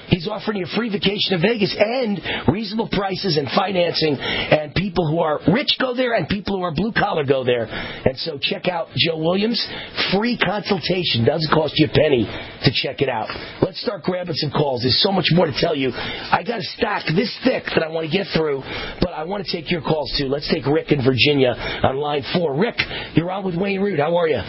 He's offering you a free vacation to Vegas and reasonable prices and financing. And people who are rich go there, and people who are blue collar go there. And so check out Joe Williams. Free consultation. Doesn't cost you a penny to check it out. Let's start grabbing some calls. There's so much more to tell you. I got a stack this thick that I want to get through, but I want to take your calls too. Let's take Rick in Virginia on line four. Rick, you're on with Wayne Root. How are you?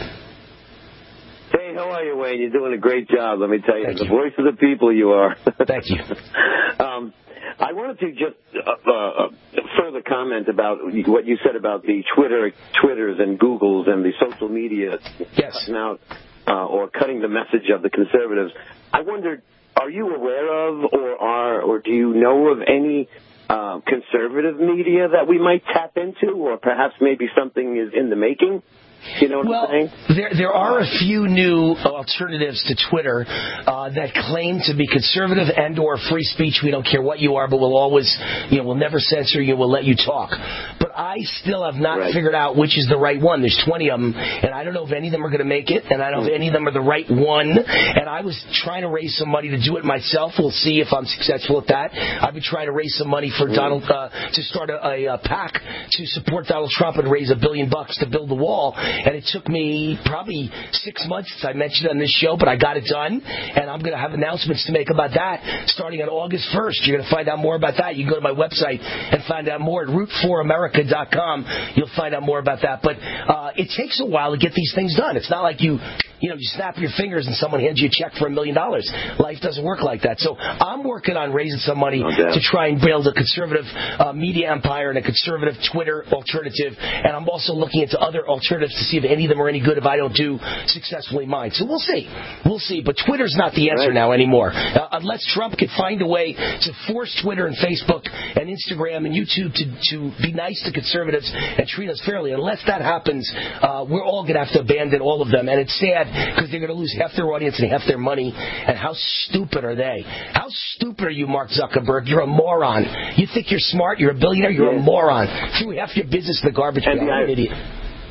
Hey, how are you, Wayne? You're doing a great job, let me tell you. Thank the you. voice of the people you are. Thank you. um, I wanted to just uh, uh, further comment about what you said about the Twitter, Twitters and Googles and the social media yes. cutting out uh, or cutting the message of the conservatives. I wondered, are you aware of or are or do you know of any uh, conservative media that we might tap into, or perhaps maybe something is in the making? You know what well, I'm saying? there there are a few new alternatives to Twitter uh, that claim to be conservative and or free speech. We don't care what you are, but we'll always, you know, we'll never censor you. We'll let you talk. But I still have not right. figured out which is the right one. There's twenty of them, and I don't know if any of them are going to make it, and I don't know if any of them are the right one. And I was trying to raise some money to do it myself. We'll see if I'm successful at that. I've been trying to raise some money for Donald uh, to start a, a, a PAC to support Donald Trump and raise a billion bucks to build the wall. And it took me probably six months, as I mentioned on this show, but I got it done. And I'm going to have announcements to make about that starting on August first. You're going to find out more about that. You can go to my website and find out more at root for america dot com. You'll find out more about that. But uh, it takes a while to get these things done. It's not like you, you know, you snap your fingers and someone hands you a check for a million dollars. Life doesn't work like that. So I'm working on raising some money okay. to try and build a conservative uh, media empire and a conservative Twitter alternative. And I'm also looking into other alternatives to see if any of them are any good if I don't do successfully mine. So we'll see. We'll see. But Twitter's not the answer right. now anymore. Uh, unless Trump could find a way to force Twitter and Facebook and Instagram and YouTube to, to be nice to conservatives and treat us fairly. Unless that happens, uh, we're all going to have to abandon all of them. And it's sad because they're going to lose half their audience and half their money. And how stupid are they? How stupid are you, Mark Zuckerberg? You're a moron. You think you're smart? You're a billionaire? You're yeah. a moron. Threw half your business in the garbage can. You're an idiot.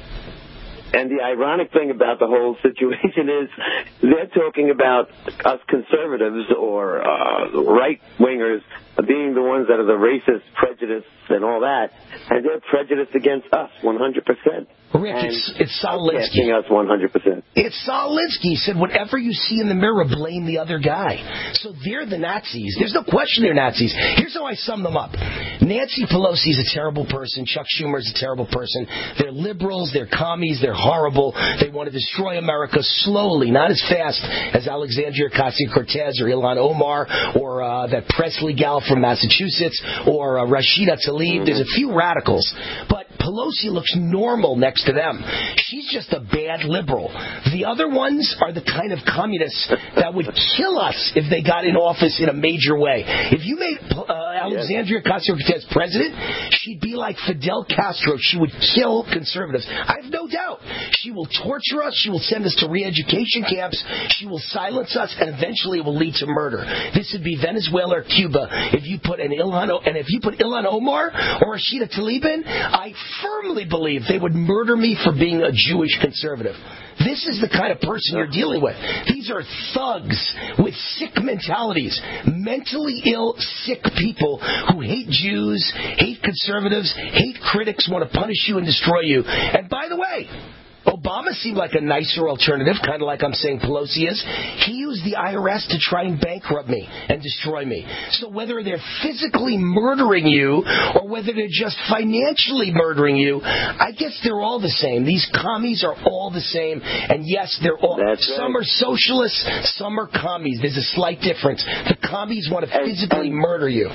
And the ironic thing about the whole situation is they're talking about us conservatives or uh, right-wingers being the ones that are the racist, prejudiced, and all that, and they're prejudiced against us one hundred percent. Rick, and it's, it's Saul Alinsky. us one hundred percent. It's Saul Alinsky. He said, whatever you see in the mirror, blame the other guy. So they're the Nazis. There's no question they're Nazis. Here's how I sum them up. Nancy Pelosi is a terrible person. Chuck Schumer is a terrible person. They're liberals. They're commies. They're horrible. They want to destroy America slowly, not as fast as Alexandria Ocasio-Cortez or Ilhan Omar or uh, that Presley gal from Massachusetts or uh, Rashida Tlaib. There's a few radicals. But Pelosi looks normal next to them. She's just a bad liberal. The other ones are the kind of communists that would kill us if they got in office in a major way. If you made uh, Alexandria Ocasio-Cortez president, she'd be like Fidel Castro. She would kill conservatives. I have no doubt. She will torture us. She will send us to re-education camps. She will silence us, and eventually it will lead to murder. This would be Venezuela or Cuba. If you put an Ilhan, o- and if you put Ilhan Omar or Rashida Tlaib in, I firmly believe they would murder me for being a Jewish conservative. This is the kind of person you're dealing with. These are thugs with sick mentalities, mentally ill, sick people who hate Jews, hate conservatives, hate critics, want to punish you and destroy you. And by the way, Obama seemed like a nicer alternative, kind of like I'm saying Pelosi is. He used the I R S to try and bankrupt me and destroy me. So whether they're physically murdering you or whether they're just financially murdering you, I guess they're all the same. These commies are all the same. And yes, they're all. That's some right. are socialists, some are commies. There's a slight difference. The commies want to physically and, murder you.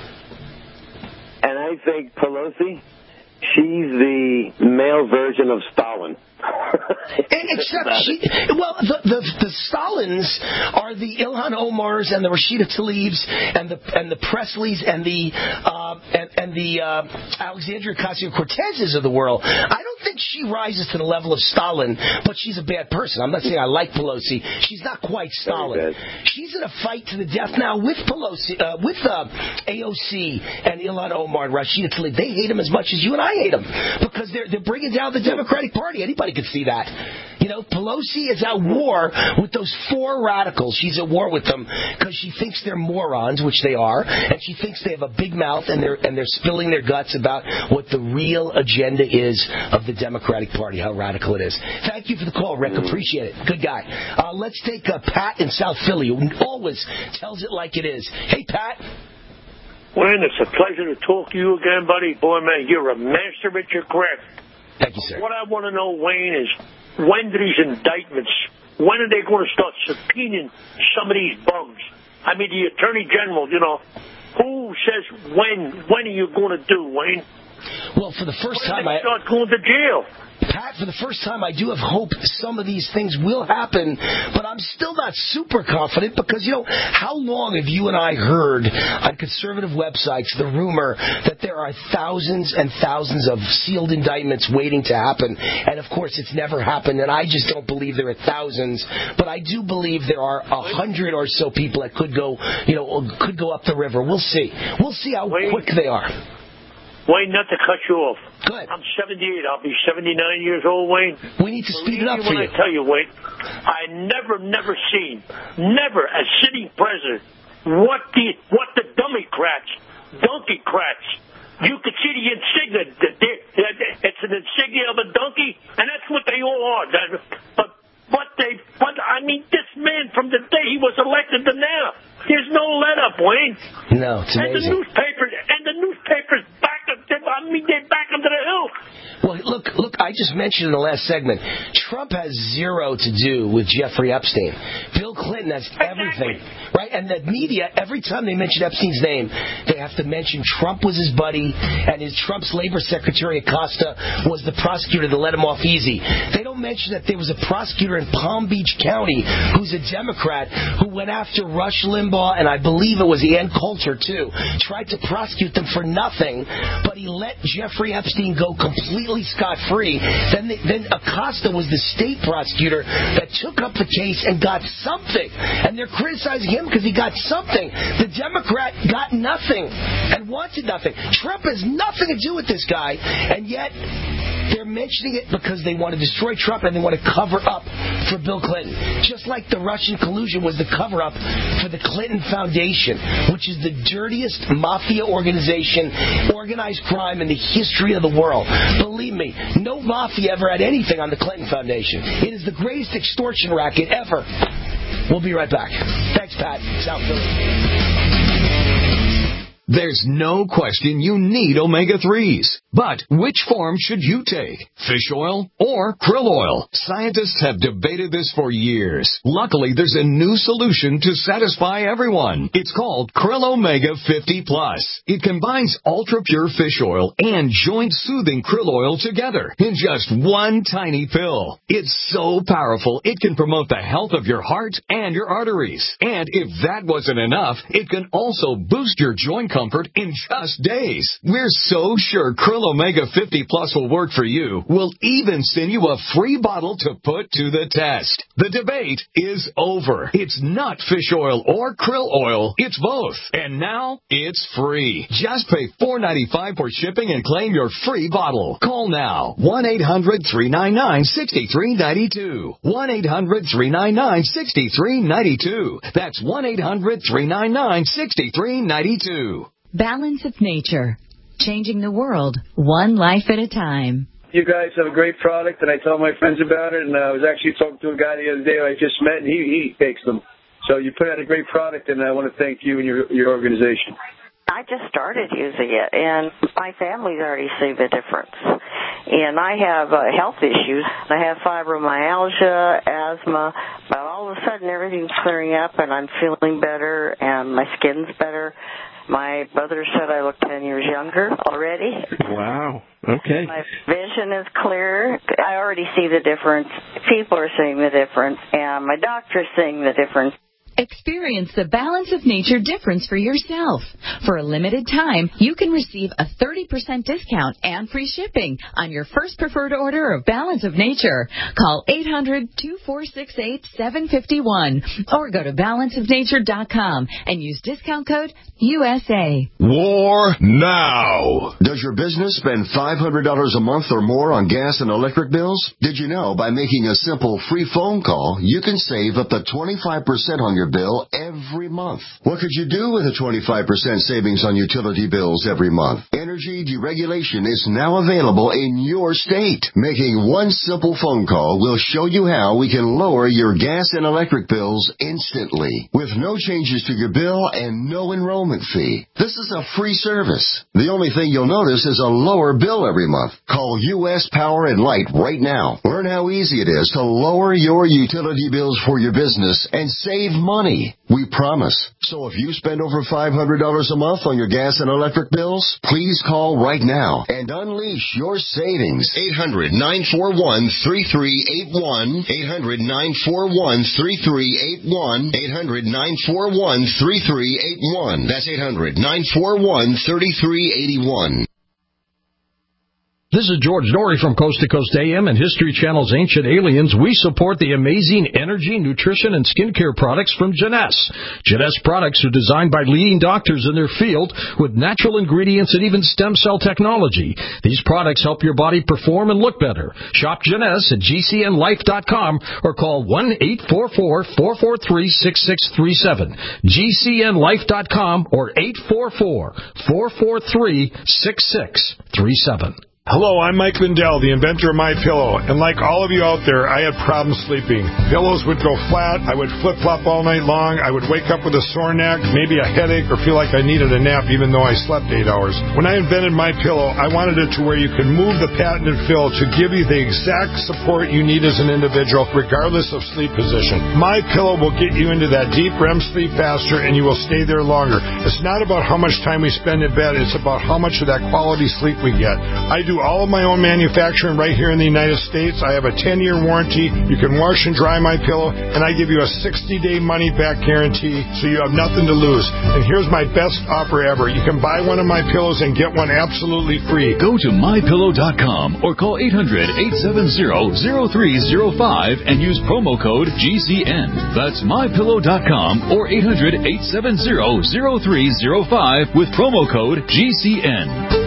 And I think Pelosi, she's the male version of Stalin. Except she, well, the, the the Stalins are the Ilhan Omars and the Rashida Tlaibs and the and the Presleys and the uh, and, and the uh, Alexandria Ocasio-Cortezes of the world. I don't think she rises to the level of Stalin, but she's a bad person. I'm not saying I like Pelosi. She's not quite Stalin. She's in a fight to the death now with Pelosi, uh, with uh, A O C and Ilhan Omar and Rashida Tlaib. They hate him as much as you and I hate him because they're they're bringing down the Democratic Party. Anybody could see that. You know, Pelosi is at war with those four radicals. She's at war with them because she thinks they're morons, which they are, and she thinks they have a big mouth and they're and they're spilling their guts about what the real agenda is of the Democratic Party, how radical it is. Thank you for the call, Rick. Appreciate it. Good guy. Uh, let's take uh, Pat in South Philly, who always tells it like it is. Hey, Pat. Wayne, it's a pleasure to talk to you again, buddy. Boy, man, you're a master at your craft. Thank you, sir. What I want to know, Wayne, is when do these indictments, when are they going to start subpoenaing some of these bums? I mean, the Attorney General, you know, who says when? When are you going to do, Wayne? Well, for the first when time, I start going to jail. Pat, for the first time, I do have hope some of these things will happen, but I'm still not super confident because, you know, how long have you and I heard on conservative websites the rumor that there are thousands and thousands of sealed indictments waiting to happen? And, of course, it's never happened, and I just don't believe there are thousands, but I do believe there are a hundred or so people that could go, you know, could go up the river. We'll see. We'll see how Wait. quick they are. Wayne, not to cut you off. Good. I'm seventy-eight. I'll be seventy-nine years old, Wayne. We need to speed it up for you. When I tell you, Wayne, I never, never seen, never, as sitting president, what the what the dummy crats, donkey crats. You could see the insignia. It's an insignia of a donkey, and that's what they all are. But but they, but I mean, this man from the day he was elected to now, there's no let up, Wayne. No, it's amazing. And the newspapers, and the newspapers back up. I mean, they back up to the hill. Well, look, look, I just mentioned in the last segment, Trump has zero to do with Jeffrey Epstein. Bill Clinton has everything, right? And the media, every time they mention Epstein's name, they have to mention Trump was his buddy, and his Trump's labor secretary, Acosta, was the prosecutor that let him off easy. They don't mention that there was a prosecutor in Palm Beach County who's a Democrat who went after Rush Limbaugh, and I believe it was Ann Coulter, too, tried to prosecute them for nothing, but he let Jeffrey Epstein go completely scot-free. Then, the, then Acosta was the state prosecutor that took up the case and got something. And they're criticizing him because he got something. The Democrat got nothing and wanted nothing. Trump has nothing to do with this guy, and yet they're mentioning it because they want to destroy Trump and they want to cover up for Bill Clinton. Just like the Russian collusion was the cover-up for the Clinton Foundation, which is the dirtiest mafia organization, organized crime in the history of the world. Believe me, no mafia ever had anything on the Clinton Foundation. It is the greatest extortion racket ever. We'll be right back. Thanks, Pat. South Philly. There's no question you need omega threes. But which form should you take? Fish oil or krill oil? Scientists have debated this for years. Luckily, there's a new solution to satisfy everyone. It's called Krill Omega fifty plus. It combines ultra-pure fish oil and joint-soothing krill oil together in just one tiny pill. It's so powerful, it can promote the health of your heart and your arteries. And if that wasn't enough, it can also boost your joint comfort in just days. We're so sure Krill Omega fifty plus will work for you. We'll even send you a free bottle to put to the test. The debate is over. It's not fish oil or krill oil. It's both. And now it's free. Just pay four dollars and ninety-five cents for shipping and claim your free bottle. Call now. one eight hundred three nine nine six three nine two. one eight hundred three nine nine six three nine two. That's one eight hundred three nine nine six three nine two. Balance of Nature. Changing the world, one life at a time. You guys have a great product, and I tell my friends about it, and I was actually talking to a guy the other day I just met, and he, he takes them. So you put out a great product, and I want to thank you and your, your organization. I just started using it, and my family's already seen the difference. And I have uh, health issues. I have fibromyalgia, asthma, but all of a sudden everything's clearing up, and I'm feeling better, and my skin's better. My brother said I look ten years younger already. Wow. Okay. My vision is clear. I already see the difference. People are seeing the difference, and my doctor's seeing the difference. Experience the Balance of Nature difference for yourself. For a limited time, you can receive a thirty percent discount and free shipping on your first preferred order of Balance of Nature. Call eight hundred, two four six eight, seven five one or go to balance of nature dot com and use discount code U S A. War now. Does your business spend five hundred dollars a month or more on gas and electric bills? Did you know by making a simple free phone call, you can save up to twenty-five percent on your bill every month? What could you do with a twenty-five percent savings on utility bills every month? Energy deregulation is now available in your state. Making one simple phone call will show you how we can lower your gas and electric bills instantly with no changes to your bill and no enrollment fee. This is a free service. The only thing you'll notice is a lower bill every month. Call U S Power and Light right now. Learn how easy it is to lower your utility bills for your business and save money. We promise. So if you spend over five hundred dollars a month on your gas and electric bills, please call right now and unleash your savings. eight hundred, nine four one, three three eight one. eight hundred, nine four one, three three eight one. eight hundred, nine four one, three three eight one. That's eight hundred, nine four one, three three eight one. This is George Norrie from Coast to Coast A M and History Channel's Ancient Aliens. We support the amazing energy, nutrition, and skincare products from Jeunesse. Jeunesse products are designed by leading doctors in their field with natural ingredients and even stem cell technology. These products help your body perform and look better. Shop Jeunesse at G C N life dot com or call one eight four four, four four three, six six three seven. G C N life dot com or eight four four, four four three, six six three seven. Hello, I'm Mike Lindell, the inventor of MyPillow, and like all of you out there, I had problems sleeping. Pillows would go flat, I would flip-flop all night long, I would wake up with a sore neck, maybe a headache, or feel like I needed a nap even though I slept eight hours. When I invented MyPillow, I wanted it to where you could move the patented fill to give you the exact support you need as an individual, regardless of sleep position. MyPillow will get you into that deep R E M sleep faster, and you will stay there longer. It's not about how much time we spend in bed, it's about how much of that quality sleep we get. I do all of my own manufacturing right here in the United States. I have a ten-year warranty. You can wash and dry my pillow, and I give you a sixty-day money-back guarantee, so you have nothing to lose. And here's my best offer ever. You can buy one of my pillows and get one absolutely free. Go to my pillow dot com or call eight hundred, eight seven zero, zero three zero five and use promo code G C N. That's my pillow dot com or eight hundred, eight seven zero, zero three zero five with promo code G C N.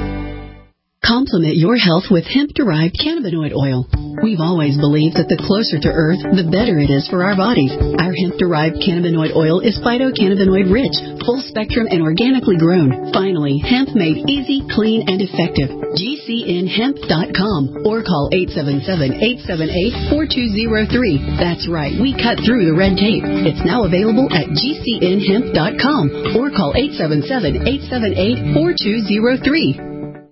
Complement your health with hemp-derived cannabinoid oil. We've always believed that the closer to Earth, the better it is for our bodies. Our hemp-derived cannabinoid oil is phytocannabinoid-rich, full-spectrum, and organically grown. Finally, hemp made easy, clean, and effective. G C N hemp dot com or call eight seven seven, eight seven eight, four two zero three. That's right, we cut through the red tape. It's now available at G C N hemp dot com or call eight seven seven, eight seven eight, four two zero three.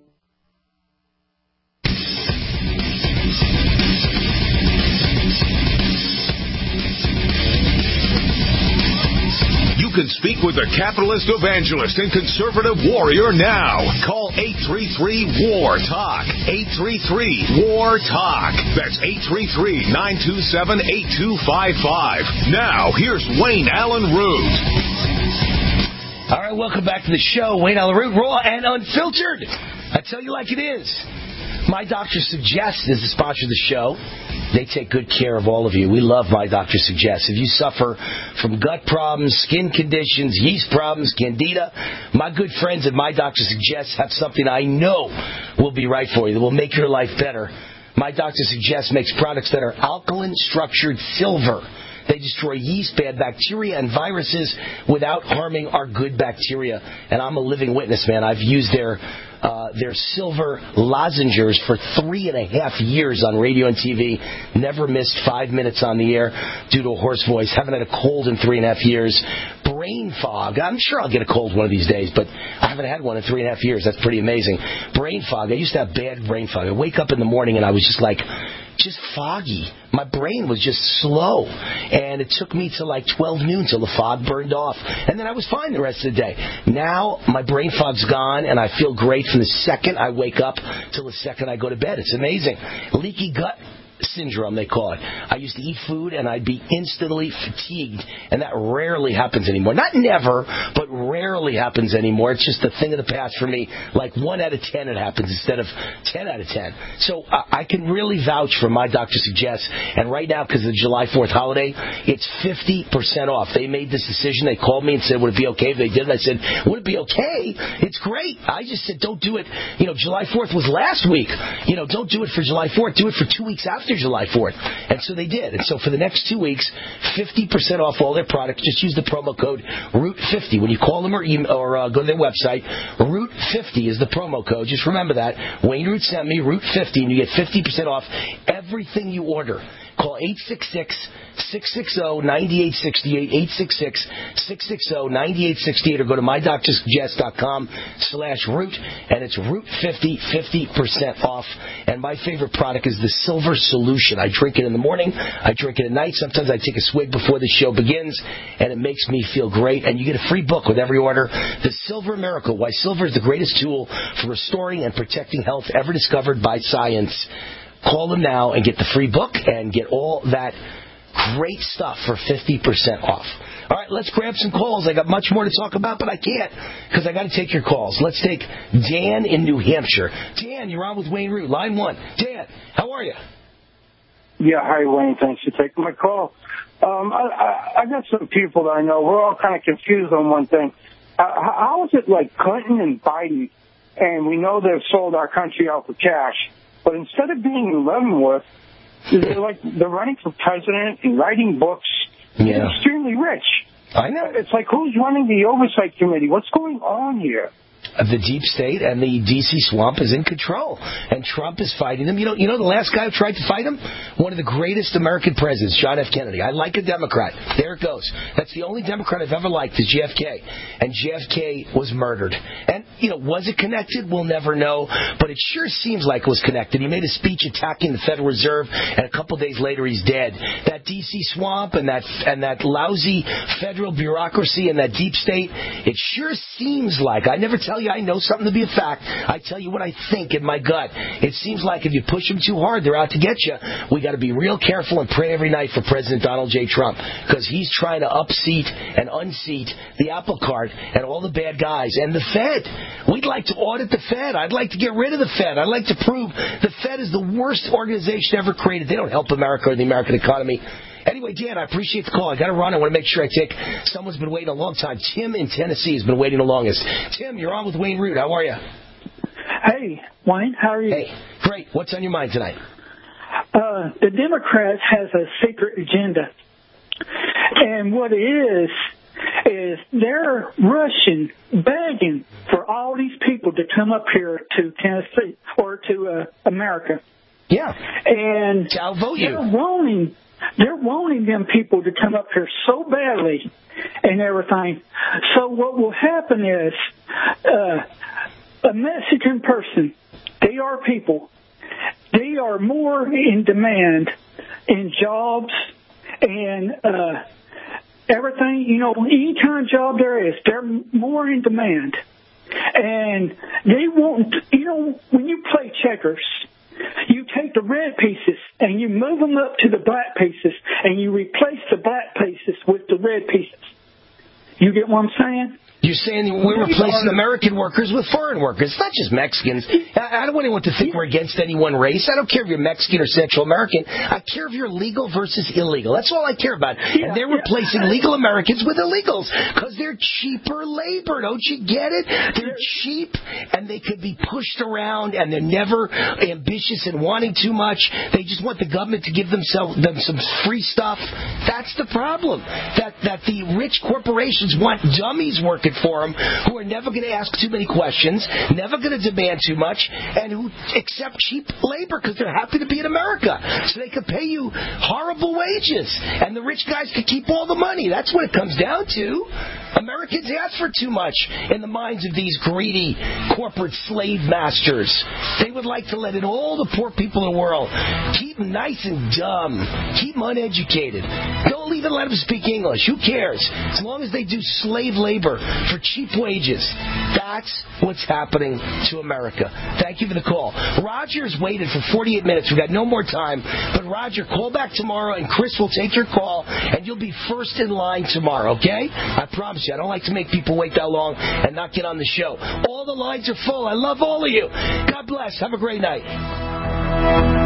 You can speak with a capitalist evangelist and conservative warrior now. Call eight three three, W A R, TALK. eight three three, W A R, TALK. That's eight three three, nine two seven, eight two five five. Now, here's Wayne Allen Root. All right, welcome back to the show. Wayne Allen Root, raw and unfiltered. I tell you like it is. My Doctor Suggests is the sponsor of the show. They take good care of all of you. We love My Doctor Suggests. If you suffer from gut problems, skin conditions, yeast problems, candida, my good friends at My Doctor Suggests have something I know will be right for you, that will make your life better. My Doctor Suggests makes products that are alkaline-structured silver. They destroy yeast, bad bacteria, and viruses without harming our good bacteria. And I'm a living witness, man. I've used their uh, their silver lozenges for three and a half years on radio and T V. Never missed five minutes on the air due to a hoarse voice. Haven't had a cold in three and a half years. Brain fog. I'm sure I'll get a cold one of these days, but I haven't had one in three and a half years. That's pretty amazing. Brain fog. I used to have bad brain fog. I wake up in the morning and I was just like... just foggy. My brain was just slow. And it took me till like twelve noon till the fog burned off. And then I was fine the rest of the day. Now my brain fog's gone and I feel great from the second I wake up till the second I go to bed. It's amazing. Leaky gut. syndrome, they call it. I used to eat food and I'd be instantly fatigued, and that rarely happens anymore. Not never, but rarely happens anymore. It's just a thing of the past for me. Like one out of ten it happens instead of ten out of ten. So uh, I can really vouch for My Doctor Suggests, and right now, because of the July fourth holiday, it's fifty percent off. They made this decision. They called me and said, would it be okay if they did it? I said, would it be okay? It's great. I just said, don't do it. You know, July fourth was last week. You know, don't do it for July fourth. Do it for two weeks after July fourth. And so they did. And so for the next two weeks, fifty percent off all their products. Just use the promo code root fifty. When you call them or, email, or uh, go to their website, root fifty is the promo code. Just remember that. Wayne Root sent me root fifty, and you get fifty percent off everything you order. Call eight six six, six six zero, nine eight six eight, eight six six, six six zero, nine eight six eight, or go to my doctor suggest dot com slash root, and it's root fifty, fifty percent off. And my favorite product is the Silver Solution. I drink it in the morning, I drink it at night. Sometimes I take a swig before the show begins, and it makes me feel great. And you get a free book with every order. The Silver Miracle, Why Silver is the Greatest Tool for Restoring and Protecting Health Ever Discovered by Science. Call them now and get the free book and get all that great stuff for fifty percent off. All right, let's grab some calls. I got much more to talk about, but I can't because I got to take your calls. Let's take Dan in New Hampshire. Dan, you're on with Wayne Root, line one. Dan, how are you? Yeah, hi, Wayne. Thanks for taking my call. Um, I, I, I got some people that I know. We're all kind of confused on one thing. Uh, how is it like Clinton and Biden, and we know they've sold our country out for cash, but instead of being in Leavenworth, they're like they're running for president and writing books. Yeah. They're extremely rich. I know. It's like, who's running the oversight committee? What's going on here? The deep state and the D C swamp is in control, and Trump is fighting them. You know, you know the last guy who tried to fight him? One of the greatest American presidents, John F. Kennedy. I like a Democrat. There it goes. That's the only Democrat I've ever liked is J F K. And J F K was murdered. And, you know, was it connected? We'll never know. But it sure seems like it was connected. He made a speech attacking the Federal Reserve, and a couple days later he's dead. That D C swamp and that and that lousy federal bureaucracy and that deep state, it sure seems like, I never tell you I know something to be a fact. I tell you what I think in my gut. It seems like if you push them too hard, they're out to get you. We got to be real careful and pray every night for President Donald J. Trump, because he's trying to upseat and unseat the apple cart and all the bad guys. And the Fed. We'd like to audit the Fed. I'd like to get rid of the Fed. I'd like to prove the Fed is the worst organization ever created. They don't help America or the American economy. Anyway, Dan, I appreciate the call. I got to run. I want to make sure I take someone's been waiting a long time. Tim in Tennessee has been waiting the longest. Tim, you're on with Wayne Root. How are you? Hey, Wayne. How are you? Hey, great. What's on your mind tonight? Uh, the Democrats has a secret agenda, and what it is is they're rushing, begging for all these people to come up here to Tennessee or to uh, America. Yeah. And I'll vote you. They're wanting. They're wanting them people to come up here so badly and everything. So what will happen is uh, a Mexican person, they are people, they are more in demand in jobs and uh, everything. You know, any kind of job there is, they're more in demand. And they won't, you know, when you play checkers, you take the red pieces and you move them up to the black pieces and you replace the black pieces with the red pieces. You get what I'm saying? You're saying we're replacing American workers with foreign workers. It's not just Mexicans. I don't want anyone to think we're against any one race. I don't care if you're Mexican or Central American. I care if you're legal versus illegal. That's all I care about. And they're replacing legal Americans with illegals because they're cheaper labor. Don't you get it? They're cheap and they could be pushed around and they're never ambitious and wanting too much. They just want the government to give themselves them some free stuff. That's the problem. That that the rich corporations want dummies working for them who are never going to ask too many questions, never going to demand too much, and who accept cheap labor because they're happy to be in America. So they can pay you horrible wages, and the rich guys can keep all the money. That's what it comes down to. Americans ask for too much in the minds of these greedy corporate slave masters. They would like to let in all the poor people in the world. Keep them nice and dumb. Keep them uneducated. Don't even let them speak English. Who cares? As long as they do slave labor for cheap wages. That's what's happening to America. Thank you for the call. Roger's waited for forty-eight minutes. We've got no more time. But Roger, call back tomorrow, and Chris will take your call, and you'll be first in line tomorrow, okay? I promise you. I don't like to make people wait that long and not get on the show. All the lines are full. I love all of you. God bless. Have a great night.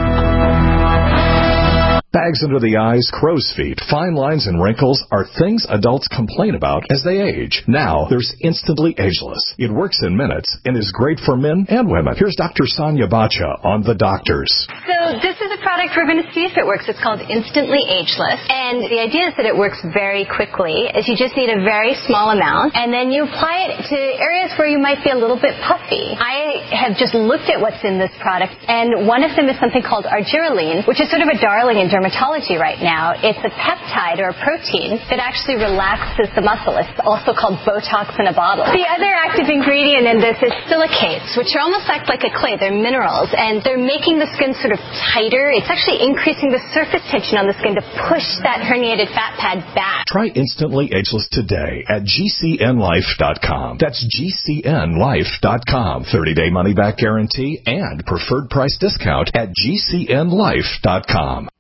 Bags under the eyes, crow's feet, fine lines, and wrinkles are things adults complain about as they age. Now, there's Instantly Ageless. It works in minutes and is great for men and women. Here's Doctor Sonia Bacha on The Doctors. So this is a product we're going to see if it works. It's called Instantly Ageless. And the idea is that it works very quickly, is you just need a very small amount, and then you apply it to areas where you might be a little bit puffy. I have just looked at what's in this product, and one of them is something called argireline, which is sort of a darling in dermatology right now. It's a peptide or a protein that actually relaxes the muscle. It's also called Botox in a bottle. The other active ingredient in this is silicates, which are almost act like a clay. They're minerals, and they're making the skin sort of tighter. It's actually increasing the surface tension on the skin to push that herniated fat pad back. Try Instantly Ageless today at G C N life dot com. That's G C N life dot com. thirty-day money-back guarantee and preferred price discount at G C N life dot com.